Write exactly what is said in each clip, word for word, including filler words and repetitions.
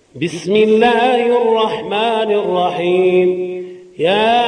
بسم الله الرحمن الرحيم. يا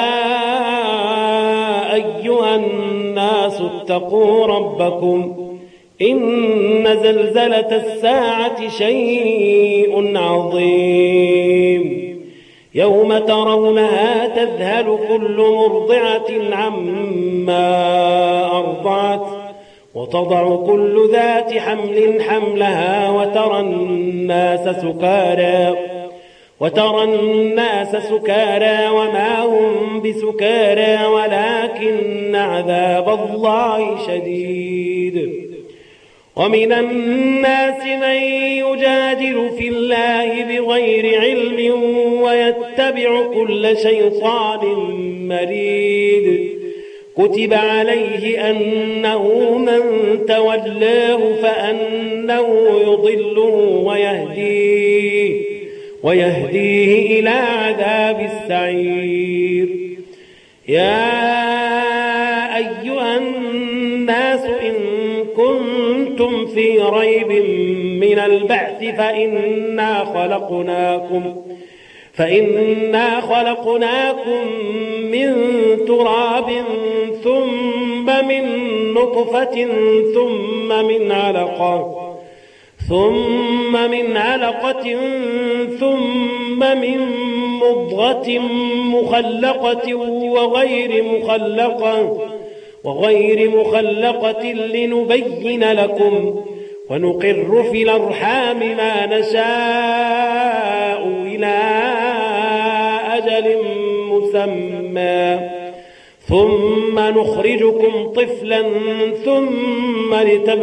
أيها الناس اتقوا ربكم إن زلزلة الساعة شيء عظيم يوم ترونها تذهل كل مرضعة عما أرضعت وتضع كل ذات حمل حملها وترى الناس سكارى وترى الناس سكارى وما هم بسكارى ولكن عذاب الله شديد. ومن الناس من يجادل في الله بغير علم ويتبع كل شيطان مريد. كتب عليه أنه من تولاه فأنه يضله ويهديه, ويهديه إلى عذاب السعير. يا أيها الناس إن كنتم في ريب من البعث فإنا خلقناكم فإنا خلقناكم من تراب ثم من نطفة ثم من علقة ثم من علقة ثم من مضغة مخلقة وغير مخلقة وغير مخلقة لنبين لكم ونقر في الأرحام ما نشاء إلى أجل مسمى ثم نخرجكم طفلا ثم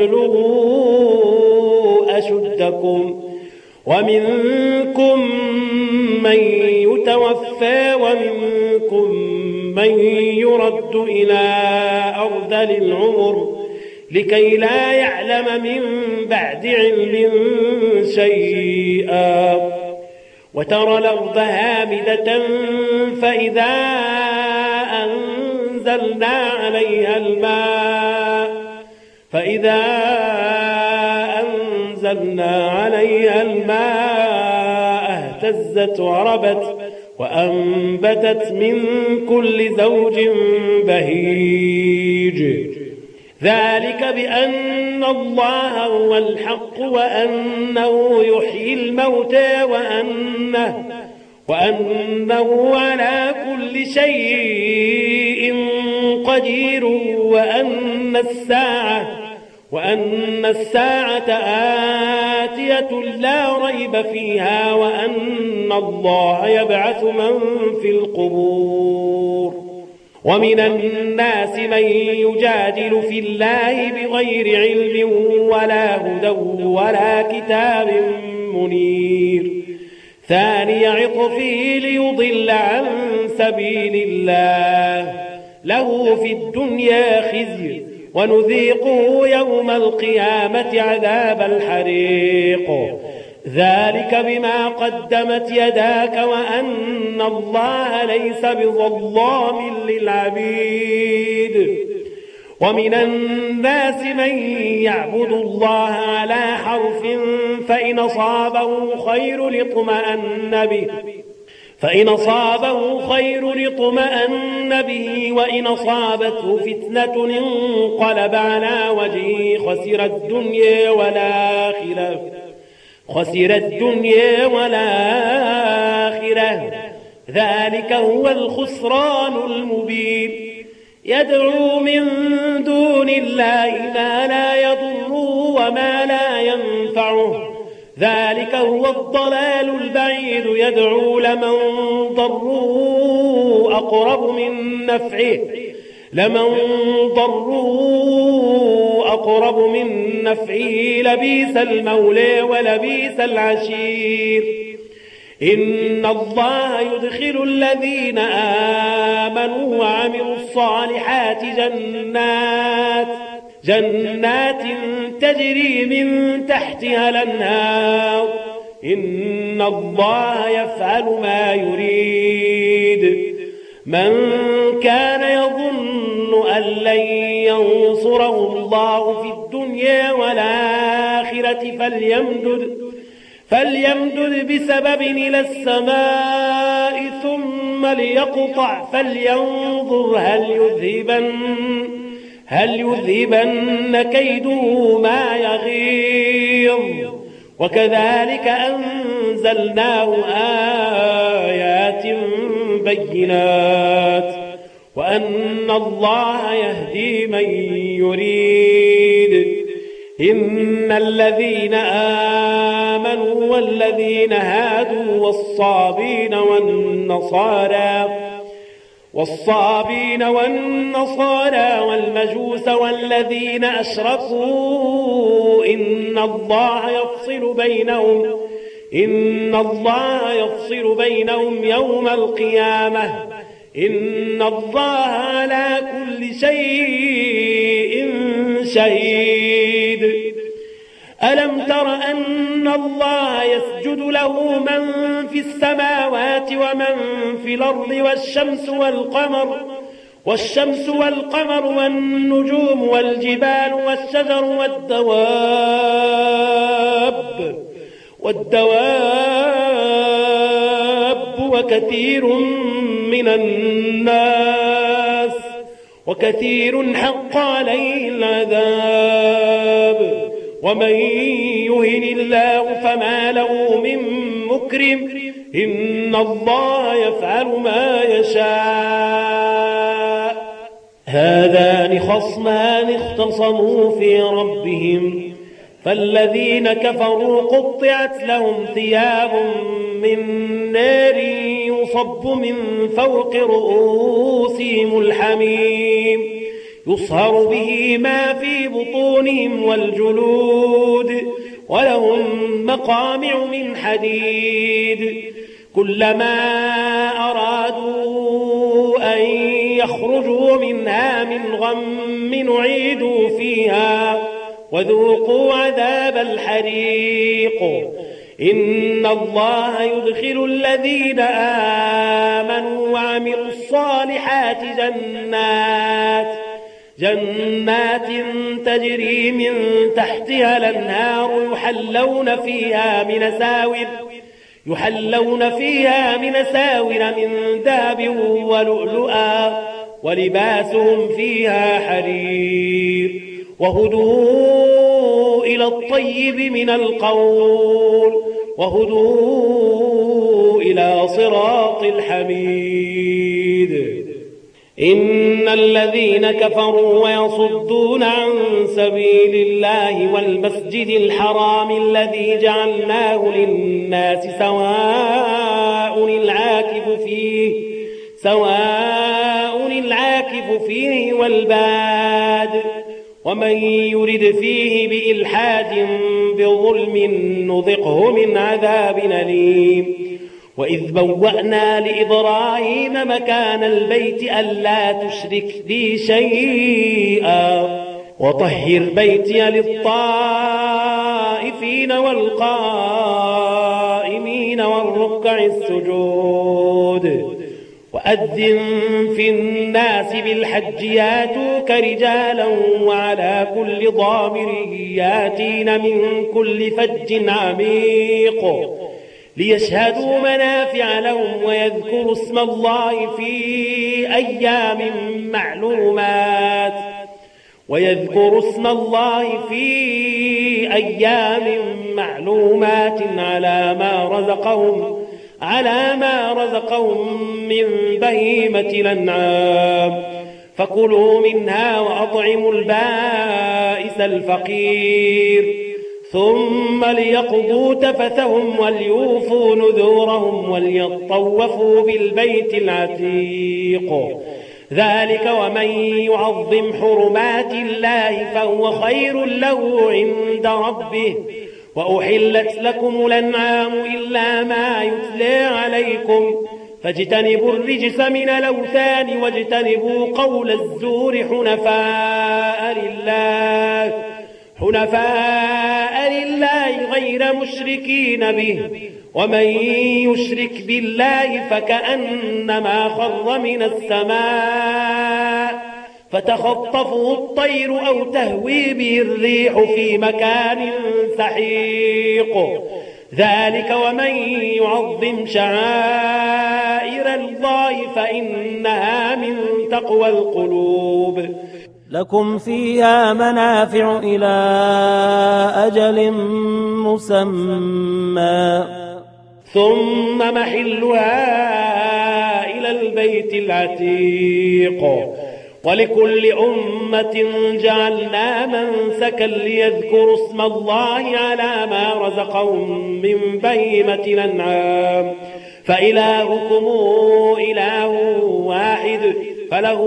لتبلغوا أشدكم ومنكم من يتوفى ومنكم من يرد إلى أرذل العمر لكي لا يعلم من بعد علم شيئا. وترى الأرض هامدة فإذا أنزلنا عليها الماء فإذا أنزلنا عليها الماء اهتزت وربت وأنبتت من كل زوج بهيج. ذلك بأن الله هو الحق وأنه يحيي الموتى وأنه, وأنه على كل شيء قدير وأن الساعة, وأن الساعة آتية لا ريب فيها وأن الله يبعث من في القبور. ومن الناس من يجادل في الله بغير علم ولا هدى ولا كتاب منير. ثاني عطفه ليضل عن سبيل الله له في الدنيا خزي ونذيقه يوم القيامة عذاب الحريق. ذلك بما قدمت يداك وأن الله ليس بظلام للعبيد. ومن الناس من يعبد الله على حرف فإن أصابه خير لطمأن به فإن أصابه خير لطمأن به وإن أصابته فتنة انقلب على وجهه خسر الدنيا والآخرة خسر الدنيا والآخرة. ذلك هو الخسران المبين. يدعو من دون الله ما لا يضره وما لا ينفعه ذلك هو الضلال البعيد. يدعو لمن ضره أقرب من نفعه لمن ضروا أقرب من نفعه لبيس المولى ولبيس العشير. إن الله يدخل الذين آمنوا وعملوا الصالحات جنات جنات تجري من تحتها الأنهار. إن الله يفعل ما يريد. من كان يظن أن لن ينصره الله في الدنيا والآخرة فليمدد فليمدد بسبب إلى السماء ثم ليقطع فلينظر هل يذهبن هل يذهبن كيده ما يغيظ. وكذلك أنزلناه آيات بينات وأن الله يهدي من يريد. إن الذين آمنوا والذين هادوا والصابين والنصارى والصابين والنصارى والمجوس والذين أشركوا إن الله يفصل بينهم إن الله يفصل بينهم يوم القيامة إن الله على كل شيء شهيد. ألم تر أن الله يسجد له من في السماوات ومن في الأرض والشمس والقمر والشمس والقمر والنجوم والجبال والشجر والدواب والدواب وكثير من الناس وكثير حق عليه العذاب. ومن يهن الله فما له من مكرم إن الله يفعل ما يشاء. هذان خصمان اختصموا في ربهم فالذين كفروا قطعت لهم ثياب من نار يصب من فوق رؤوسهم الحميم يصهر به ما في بطونهم والجلود ولهم مقامع من حديد كلما أرادوا أن يخرجوا منها من غم أعيدوا فيها وذوقوا عذاب الحريق. إن الله يدخل الذين آمنوا وعملوا الصالحات جنات جنات تجري من تحتها الأنهار يحلون فيها من ساور يحلون فيها من ساور من ذهب ولؤلؤا ولباسهم فيها حرير وهدوا إلى الطيب من القول وهدوا إلى صراط الحميد. إن الذين كفروا ويصدون عن سبيل الله والمسجد الحرام الذي جعلناه للناس سواء العاكف فيه سواء العاكف فيه والباد ومن يرد فيه بإلحاد بظلم نذقه من عذاب أليم. وإذ بوأنا لإبراهيم مكان البيت ألا تشرك بي شيئا وطهر بيتي للطائفين والقائمين والركع السجود. وأذن في الناس بالحج ياتوك رجالا وعلى كل ضامر ياتين من كل فج عميق ليشهدوا منافع لهم ويذكروا اسم الله في أيام معلومات ويذكروا اسم الله في أيام معلومات على ما رزقهم على ما رزقهم من بهيمة الأنعام فكلوا منها وأطعموا البائس الفقير ثم ليقضوا تفثهم وليوفوا نذورهم وليطوفوا بالبيت العتيق. ذلك ومن يعظم حرمات الله فهو خير له عند ربه. وأحلت لكم الأنعام إلا ما يتلى عليكم فاجتنبوا الرجس من الأوثان واجتنبوا قول الزور حنفاء لله حنفاء لله غير مشركين به ومن يشرك بالله فكأنما خر من السماء فتخطفه الطير أو تهوي به الريح في مكان سحيق. ذلك ومن يعظم شعائر الله فإنها من تقوى القلوب. لكم فيها منافع إلى أجل مسمى ثم محلها إلى البيت العتيق. ولكل أمة جعلنا منسكا ليذكروا اسم الله على ما رزقهم من بهيمة الأنعام فإلهكم إله واحد فله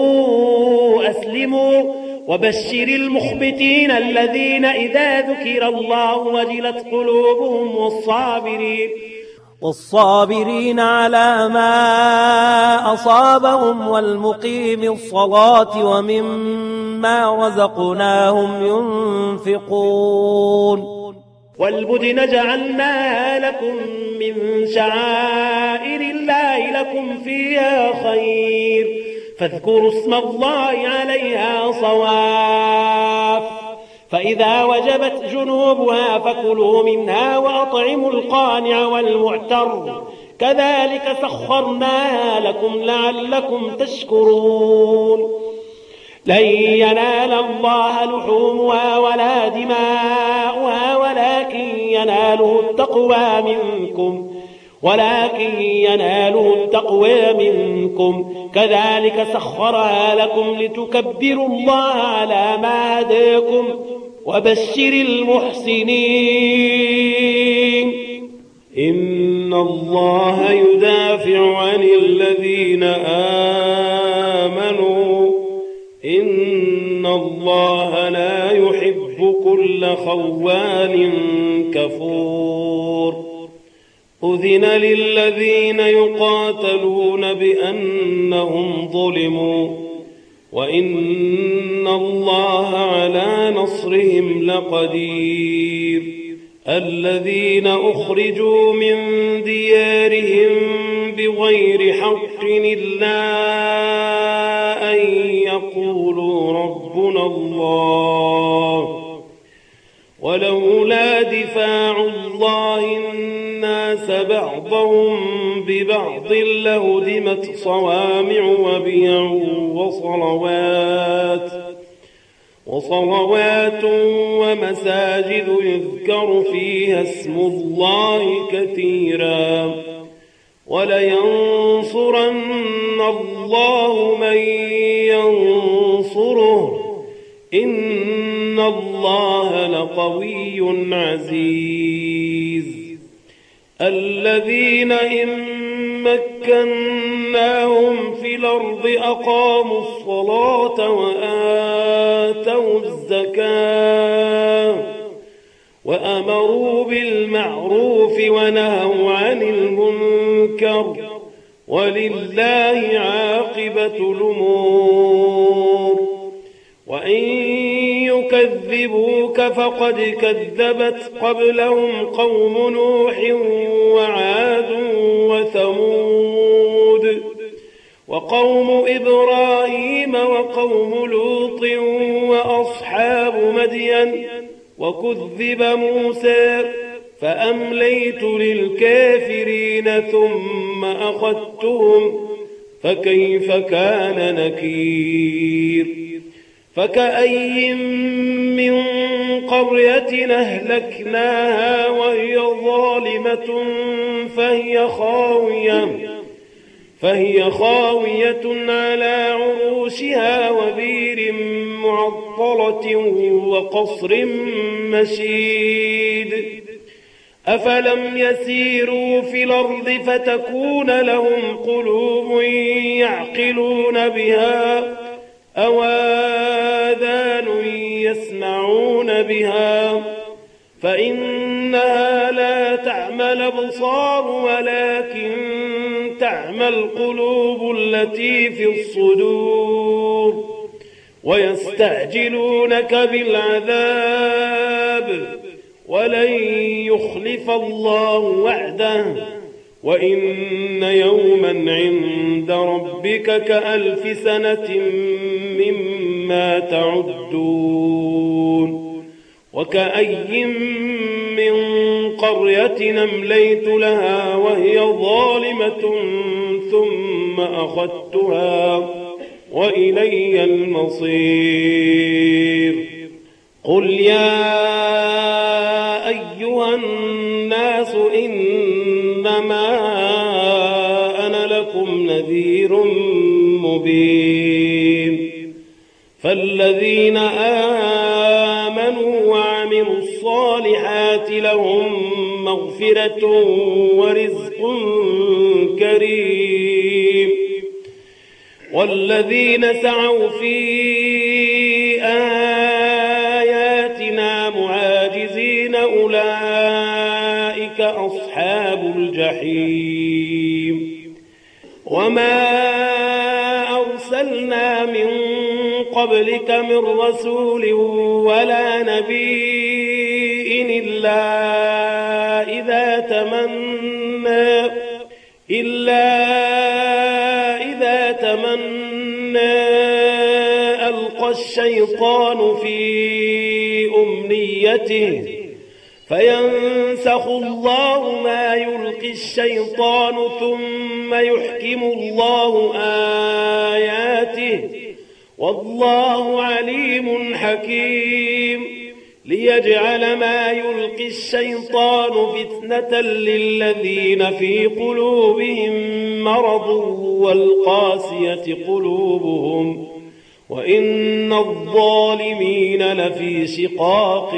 أسلموا وبشر المخبتين الذين إذا ذكر الله وجلت قلوبهم والصابرين والصابرين على ما أصابهم والمقيم الصلاة ومما رزقناهم ينفقون. والبدن جعلناها لكم من شعائر الله لكم فيها خير فاذكروا اسم الله عليها صواف فإذا وجبت جنوبها فكلوا منها وأطعموا القانع والمعتر كذلك سخرناها لكم لعلكم تشكرون. لن ينال الله لحومها ولا دماؤها ولكن يناله التقوى منكم ولكن يناله التقوى منكم كذلك سخرها لكم لتكبروا الله على ما هداكم وبشر المحسنين. إن الله يدافع عن الذين آمنوا إن الله لا يحب كل خوان كفور. أذن للذين يقاتلون بأنهم ظلموا وإن الله على نصرهم لقدير. الذين أخرجوا من ديارهم بغير حق إلا أن يقولوا ربنا الله ولولا دفاع الله الناس بعضهم ببعض لهدمت صوامع وبيع وصلوات وصلوات ومساجد يذكر فيها اسم الله كثيرا ولينصرن الله من ينصره إن الله لقوي عزيز. الذين إن مكناهم في الأرض أقاموا الصلاة وآتوا الزكاة وأمروا بالمعروف ونهوا عن المنكر ولله عاقبة الأمور. وإن يكذبوك فقد كذبت قبلهم قوم نوح وعاد وثمود وقوم إبراهيم وقوم لوط وأصحاب مدين وكذب موسى فأمليت للكافرين ثم أخذتهم فكيف كان نكير. فكأي من قرية أهلكناها وهي ظالمة فهي خاوية فهي خاوية على عروشها وبير معطلة وقصر مشيد. أفلم يسيروا في الأرض فتكون لهم قلوب يعقلون بها أو آذان يسمعون بها فإنها لا تعمى الأبصار ولكن تعمى القلوب التي في الصدور. ويستعجلونك بالعذاب ولن يخلف الله وعده وإن يوما عند ربك كألف سنة مما تعدون. وكأي من قرية أمليت لها وهي ظالمة ثم أخذتها وإلي المصير. قل يا أيها الناس إنما أنا لكم نذير مبين. فالذين آمنوا وعملوا الصالحات لهم مغفرة ورزق كريم. والذين سعوا في آياتنا معاجزين أولئك أصحاب الجحيم. وما أرسلنا من قبلك من رسول ولا نبي إلا إذا تمنى إلا إذا تمنى ألقى الشيطان في أمنيته فينسخ الله ما يلقي الشيطان ثم يحكم الله آياته والله عليم حكيم. ليجعل ما يلقي الشيطان فتنة للذين في قلوبهم مرض والقاسية قلوبهم وإن الظالمين لفي شقاق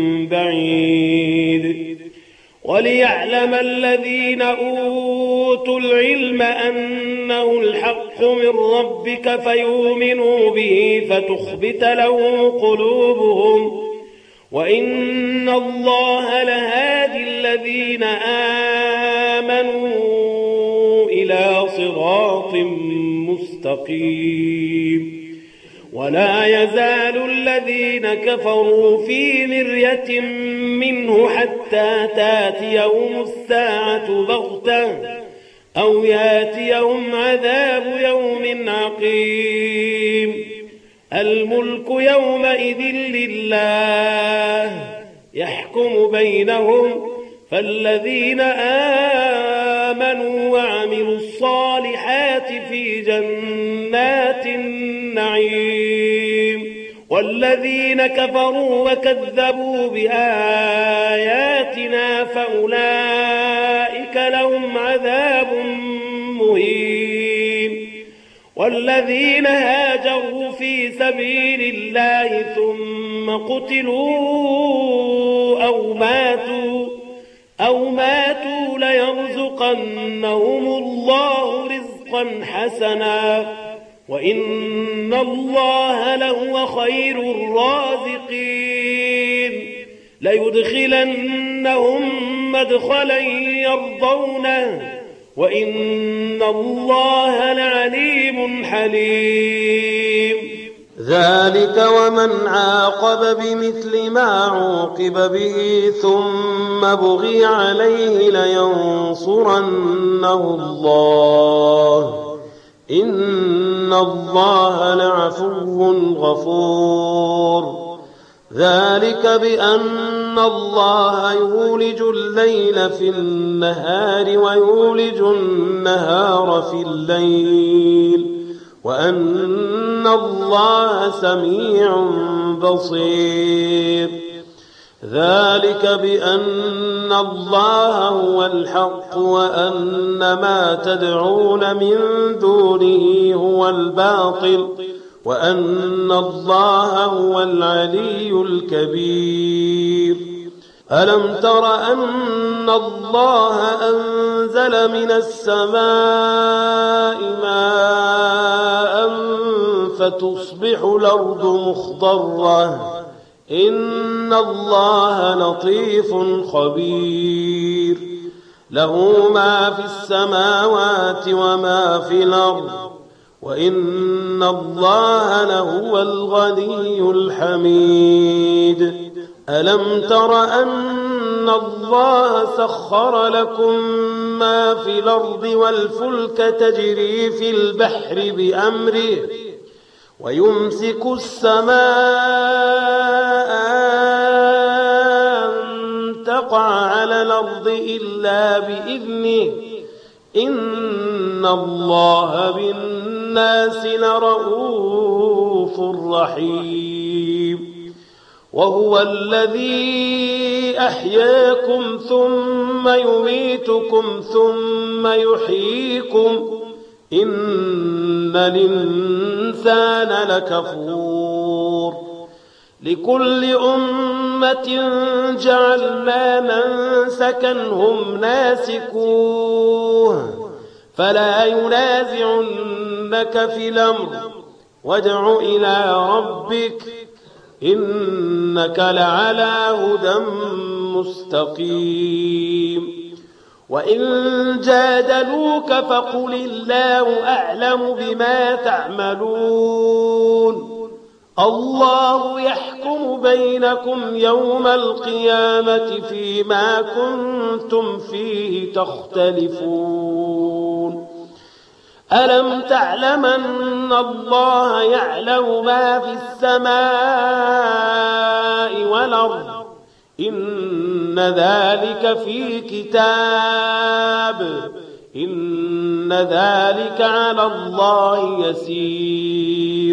بعيد. وليعلم الذين أوتوا العلم أنه الحق من ربك فيؤمنوا به فتخبت له قلوبهم وإن الله لهادي الذين آمنوا إلى صراط مستقيم. ولا يزال الذين كفروا في مرية منه حتى تاتيهم الساعة بغتة أو ياتيهم عذاب يوم عقيم. الملك يومئذ لله يحكم بينهم فالذين آمنوا وعملوا الصالحات في جنات النعيم. والذين كفروا وكذبوا بآياتنا فأولئك لهم عذاب مهين. والذين هاجروا في سبيل الله ثم قتلوا أو ماتوا أو ماتوا ليرزقنهم الله رزقا حسنا وإن الله لهو خير الرازقين. ليدخلنهم مدخلا يرضونه وإن الله لعليم حليم. ذلك ومن عاقب بمثل ما عوقب به ثم بغي عليه لينصرنه الله إن الله لعفو غفور. ذلك بأن الله يولج الليل في النهار ويولج النهار في الليل وأن الله سميع بصير. ذلك بأن الله هو الحق وأن ما تدعون من دونه هو الباطل وأن الله هو العلي الكبير. ألم تر أن الله أنزل من السماء ماء فتصبح الأرض مخضرة إن الله لطيف خبير. له ما في السماوات وما في الأرض وإن الله لهو الغني الحميد. ألم تر أن الله سخر لكم ما في الأرض والفلك تجري في البحر بأمره ويمسك السماء أن الأرض إلا بإذنه إن الله بالناس لرؤوف رحيم وهو الذي أحياكم ثم يميتكم ثم يحييكم إن الإنسان لكفور لكل أمة جعلنا منسكا هم ناسكوه فلا ينازعنك في الأمر وادع إلى ربك إنك لعلى هدى مستقيم وإن جادلوك فقل الله أعلم بما تعملون الله يحكم بينكم يوم القيامة فيما كنتم فيه تختلفون ألم تعلم أن الله يعلم ما في السماء والأرض إن ذلك في كتاب إن ذلك على الله يسير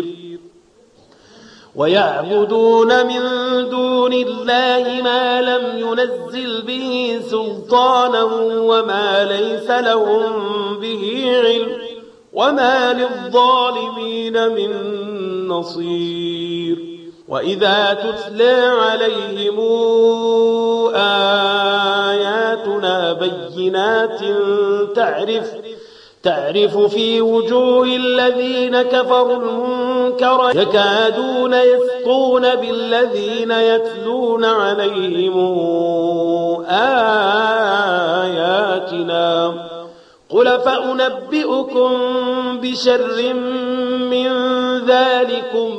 ويعبدون من دون الله ما لم ينزل به سلطانا وما ليس لهم به علم وما للظالمين من نصير وإذا تتلى عليهم آياتنا بينات تعرف تعرف في وجوه الذين كفروا المنكر يكادون يسطون بالذين يتلون عليهم آياتنا قل فأنبئكم بشر من ذلكم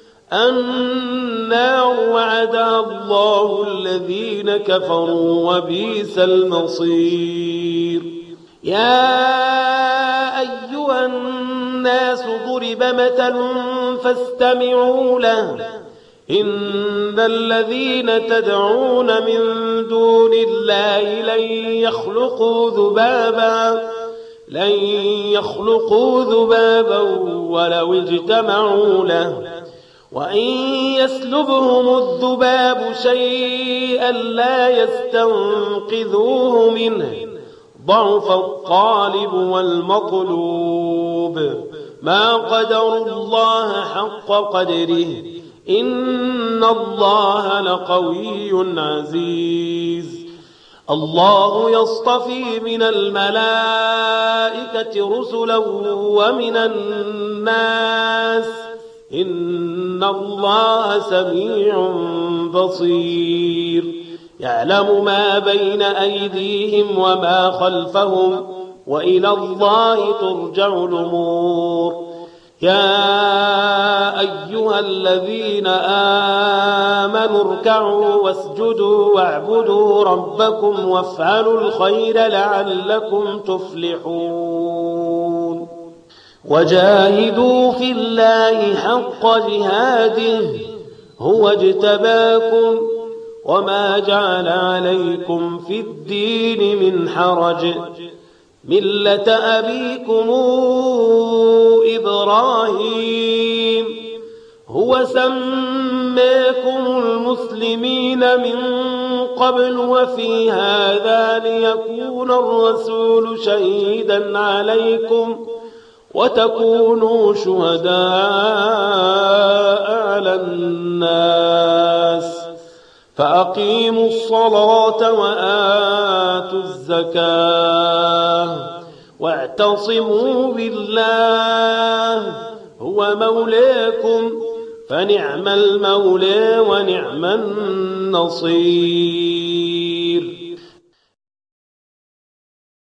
النار وعدها الله الذين كفروا وبئس المصير يا أيها الناس ضرب مثل فاستمعوا له إن الذين تدعون من دون الله لن يخلقوا ذبابا لن يخلقوا ذبابا ولو اجتمعوا له وإن يسلبهم الذباب شيئا لا يستنقذوه منه ضعف الطالب والمطلوب ما قدروا الله حق قدره إن الله لقوي عزيز الله يصطفي من الملائكة رسلا ومن الناس إن الله سميع بصير يعلم ما بين أيديهم وما خلفهم وإلى الله ترجع الأمور يا أيها الذين آمنوا اركعوا واسجدوا واعبدوا ربكم وافعلوا الخير لعلكم تفلحون وجاهدوا في الله حق جهاده هو اجتباكم وما جعل عليكم في الدين من حرج ملة أبيكم إبراهيم هو سماكم المسلمين من قبل وفي هذا ليكون الرسول شهيدا عليكم وتكونوا شهداء على الناس فأقيموا الصلاة وآتوا الزكاة واعتصموا بالله هو مولاكم فنعم المولى ونعم النصير